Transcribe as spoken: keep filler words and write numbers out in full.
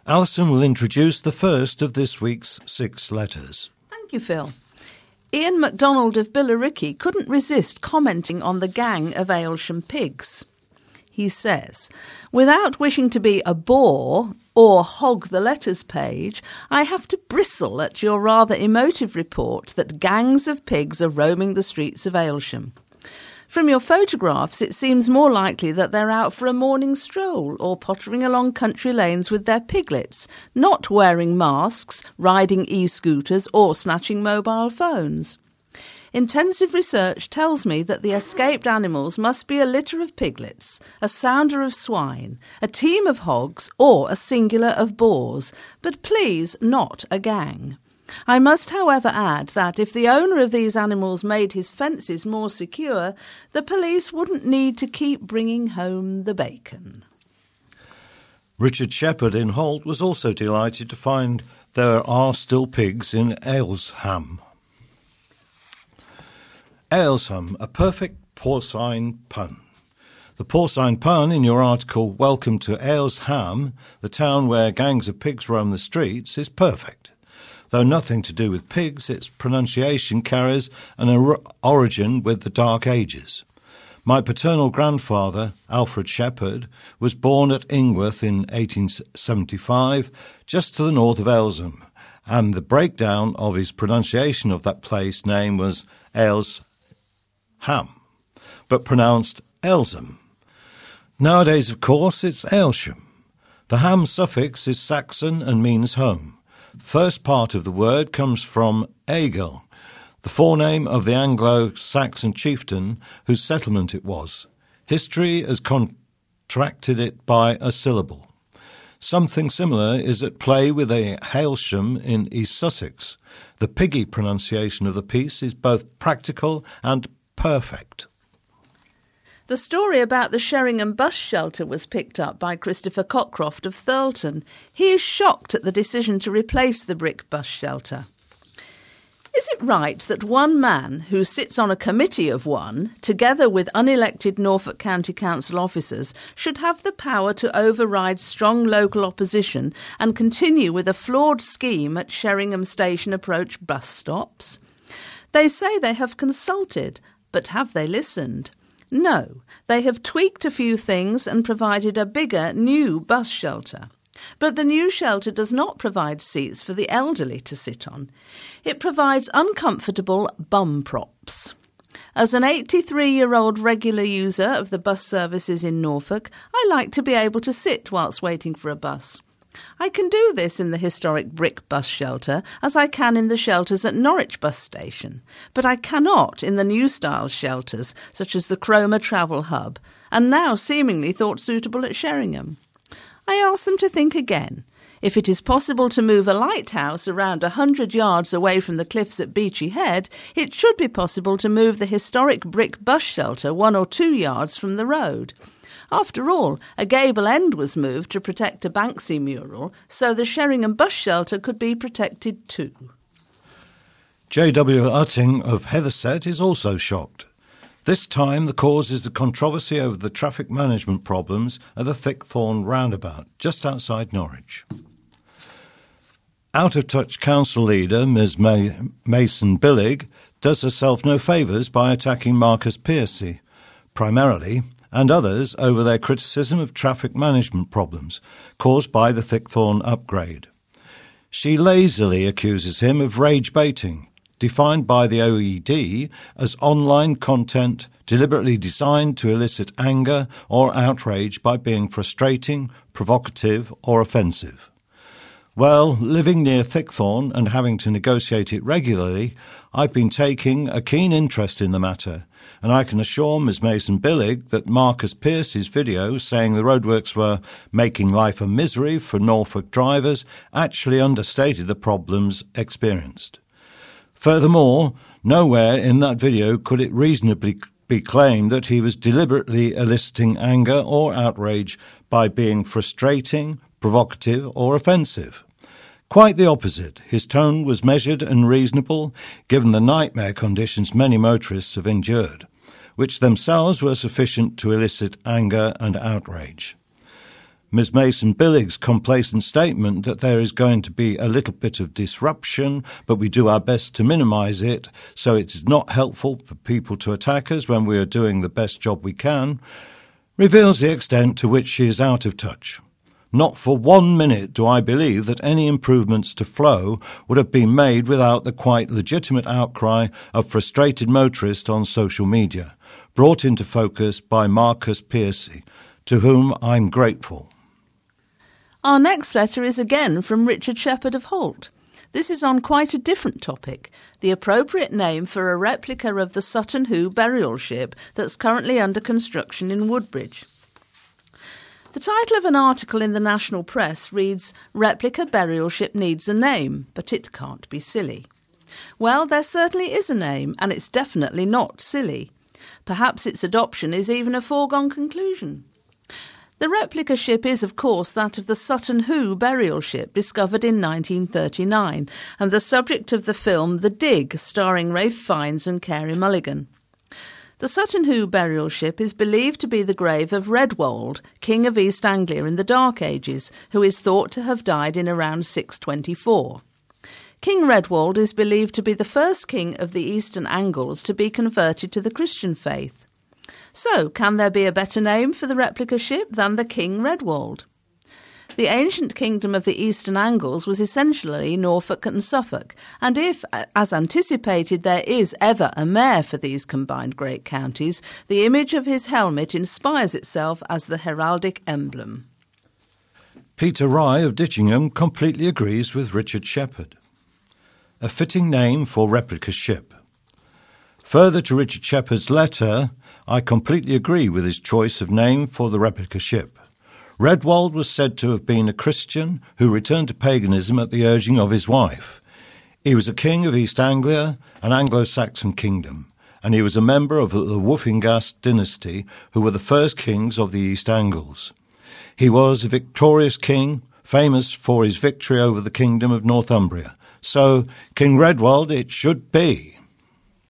Alison will introduce the first of this week's six letters. Thank you, Phil. Ian MacDonald of Billericay couldn't resist commenting on the gang of Aylsham pigs. He says, without wishing to be a bore or hog the letters page, I have to bristle at your rather emotive report that gangs of pigs are roaming the streets of Aylsham. From your photographs, it seems more likely that they're out for a morning stroll or pottering along country lanes with their piglets, not wearing masks, riding e-scooters or snatching mobile phones. Intensive research tells me that the escaped animals must be a litter of piglets, a sounder of swine, a team of hogs or a singular of boars, but please not a gang. I must, however, add that if the owner of these animals made his fences more secure, the police wouldn't need to keep bringing home the bacon. Richard Shepherd in Holt was also delighted to find there are still pigs in Aylsham. Aylsham, a perfect porcine pun. The porcine pun in your article, Welcome to Aylsham, the town where gangs of pigs roam the streets, is perfect. Though nothing to do with pigs, its pronunciation carries an or- origin with the Dark Ages. My paternal grandfather, Alfred Shepherd, was born at Ingworth in eighteen seventy-five, just to the north of Aylsham, and the breakdown of his pronunciation of that place name was Aylsham, but pronounced Aylsham. Nowadays, of course, it's Aylsham. The ham suffix is Saxon and means home. The first part of the word comes from Aegil, the forename of the Anglo-Saxon chieftain whose settlement it was. History has contracted it by a syllable. Something similar is at play with a Hailsham in East Sussex. The piggy pronunciation of the piece is both practical and perfect. The story about the Sheringham bus shelter was picked up by Christopher Cockcroft of Thurleton. He is shocked at the decision to replace the brick bus shelter. Is it right that one man who sits on a committee of one, together with unelected Norfolk County Council officers, should have the power to override strong local opposition and continue with a flawed scheme at Sheringham Station approach bus stops? They say they have consulted, but have they listened? No, they have tweaked a few things and provided a bigger, new bus shelter. But the new shelter does not provide seats for the elderly to sit on. It provides uncomfortable bum props. As an eighty-three-year-old regular user of the bus services in Norfolk, I like to be able to sit whilst waiting for a bus. I can do this in the historic brick bus shelter as I can in the shelters at Norwich bus station, but I cannot in the new-style shelters such as the Cromer Travel Hub, and now seemingly thought suitable at Sheringham. I ask them to think again. If it is possible to move a lighthouse around a hundred yards away from the cliffs at Beachy Head, it should be possible to move the historic brick bus shelter one or two yards from the road. After all, a gable end was moved to protect a Banksy mural, so the Sheringham bus shelter could be protected too. J W Utting of Heatherset is also shocked. This time the cause is the controversy over the traffic management problems at the Thickthorn roundabout, just outside Norwich. Out-of-touch council leader Miz May- Mason Billig does herself no favours by attacking Marcus Piercy, primarily, and others over their criticism of traffic management problems caused by the Thickthorn upgrade. She lazily accuses him of rage baiting, defined by the O E D as online content deliberately designed to elicit anger or outrage by being frustrating, provocative or offensive. Well, living near Thickthorn and having to negotiate it regularly, I've been taking a keen interest in the matter, and I can assure Miz Mason Billig that Marcus Pierce's video saying the roadworks were making life a misery for Norfolk drivers actually understated the problems experienced. Furthermore, nowhere in that video could it reasonably be claimed that he was deliberately eliciting anger or outrage by being frustrating, provocative or offensive. Quite the opposite. His tone was measured and reasonable, given the nightmare conditions many motorists have endured, which themselves were sufficient to elicit anger and outrage. Miz Mason-Billig's complacent statement that there is going to be a little bit of disruption, but we do our best to minimise it, so it is not helpful for people to attack us when we are doing the best job we can, reveals the extent to which she is out of touch. Not for one minute do I believe that any improvements to flow would have been made without the quite legitimate outcry of frustrated motorists on social media, brought into focus by Marcus Piercy, to whom I'm grateful. Our next letter is again from Richard Shepherd of Holt. This is on quite a different topic, the appropriate name for a replica of the Sutton Hoo burial ship that's currently under construction in Woodbridge. The title of an article in the national press reads, "Replica burial ship needs a name, but it can't be silly." Well, there certainly is a name, and it's definitely not silly. Perhaps its adoption is even a foregone conclusion. The replica ship is, of course, that of the Sutton Hoo burial ship discovered in nineteen thirty-nine, and the subject of the film The Dig, starring Ralph Fiennes and Carey Mulligan. The Sutton Hoo burial ship is believed to be the grave of Redwold, King of East Anglia in the Dark Ages, who is thought to have died in around six twenty-four. King Redwold is believed to be the first king of the Eastern Angles to be converted to the Christian faith. So, can there be a better name for the replica ship than the King Redwold? The ancient kingdom of the Eastern Angles was essentially Norfolk and Suffolk, and if, as anticipated, there is ever a mayor for these combined great counties, the image of his helmet inspires itself as the heraldic emblem. Peter Rye of Ditchingham completely agrees with Richard Shepherd. A fitting name for replica ship. Further to Richard Shepherd's letter, I completely agree with his choice of name for the replica ship. Redwold was said to have been a Christian who returned to paganism at the urging of his wife. He was a king of East Anglia, an Anglo-Saxon kingdom, and he was a member of the Woofingast dynasty, who were the first kings of the East Angles. He was a victorious king, famous for his victory over the kingdom of Northumbria. So, King Redwold it should be.